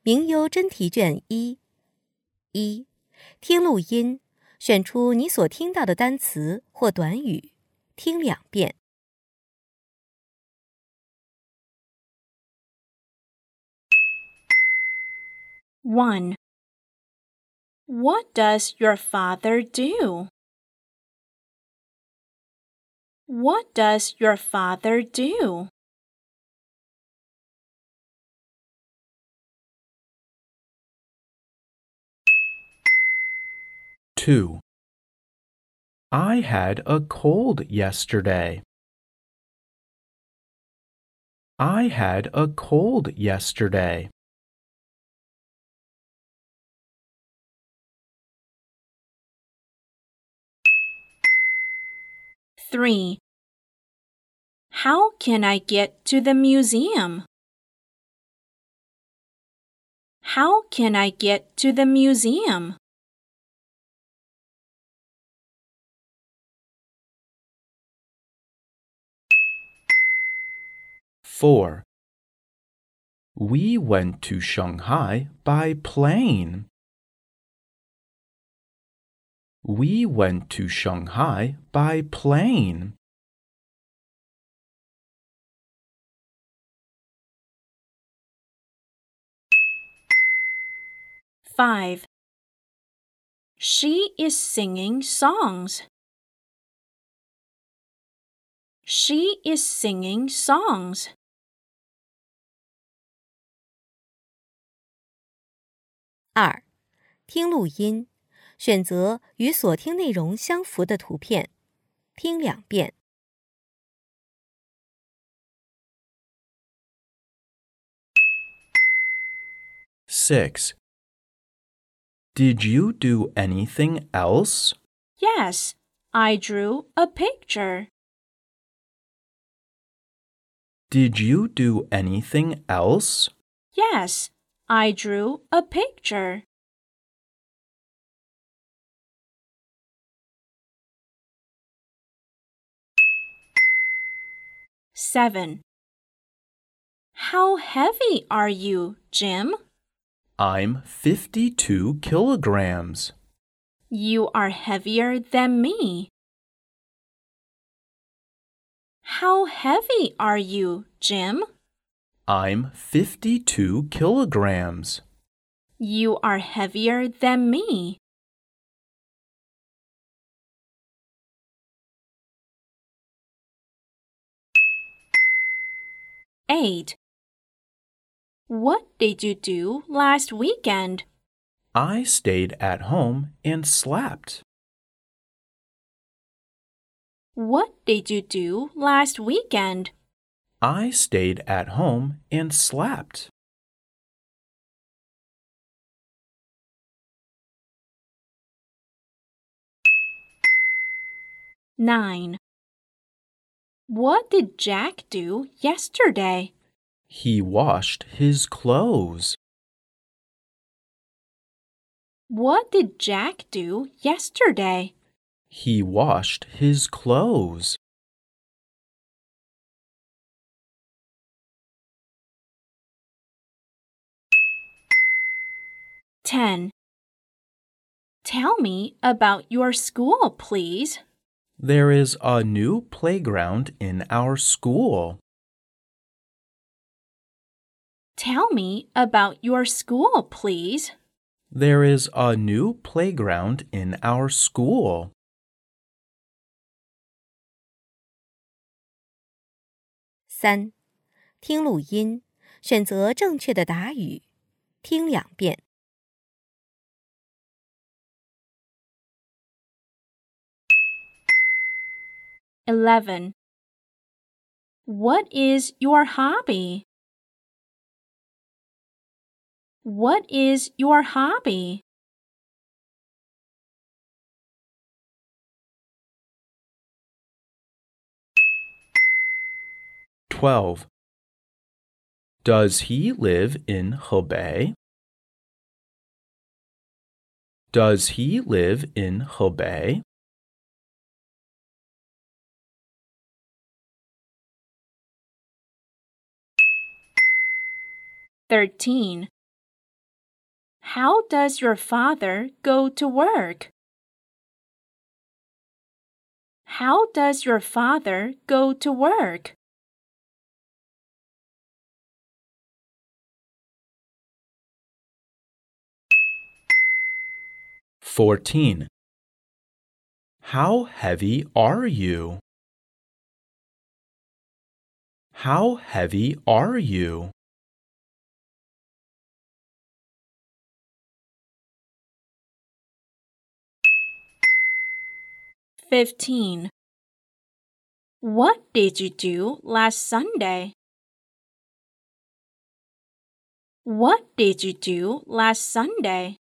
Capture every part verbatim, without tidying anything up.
名优真题卷一。一、听录音，选出你所听到的单词或短语，听两遍。 one. What does your father do? What does your father do? two. I had a cold yesterday. I had a cold yesterday. three. How can I get to the museum? How can I get to the museum? four. We went to Shanghai by plane. We went to Shanghai by plane. five. She is singing songs. She is singing songs. 二、听录音，选择与所听内容相符的图片，听两遍。 six. Did you do anything else? Yes, I drew a picture. Did you do anything else? Yes, I drew a picture. seven. How heavy are you, Jim? I'm fifty-two kilograms. You are heavier than me. How heavy are you, Jim? I'm fifty-two kilograms. You are heavier than me. eight. What did you do last weekend? I stayed at home and slept. What did you do last weekend? I stayed at home and slept. nine. What did Jack do yesterday? He washed his clothes. What did Jack do yesterday? He washed his clothes. ten. Tell me about your school, please. There is a new playground in our school. Tell me about your school, please. There is a new playground in our school. 三、听录音，选择正确的答语，听两遍。 eleven. What is your hobby? What is your hobby? twelve. Does he live in Hebei? Does he live in Hebei? thirteen. How does your father go to work? How does your father go to work? fourteen. How heavy are you? How heavy are you? fifteen. What did you do last Sunday? What did you do last Sunday?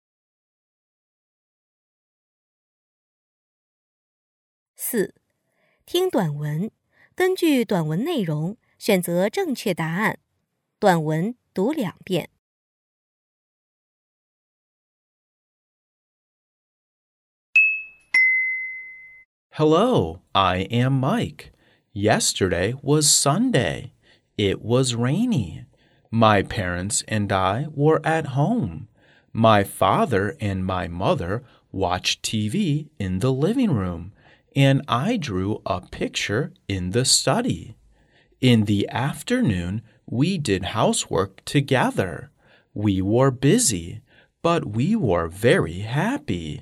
四、听短文，根据短文内容选择正确答案。短文读两遍。 Hello, I am Mike. Yesterday was Sunday. It was rainy. My parents and I were at home. My father and my mother watched T V in the living room, and I drew a picture in the study. In the afternoon, we did housework together. We were busy, but we were very happy.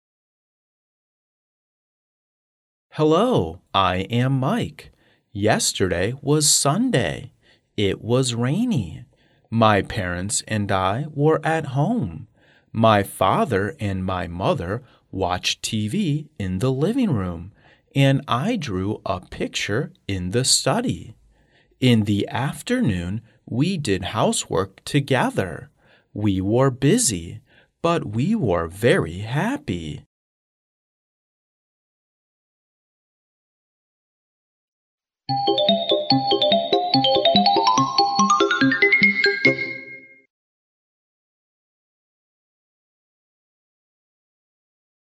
Hello, I am Mike. Yesterday was Sunday. It was rainy. My parents and I were at home. My father and my mother watched T V in the living room, and I drew a picture in the study. In the afternoon, we did housework together. We were busy, but we were very happy.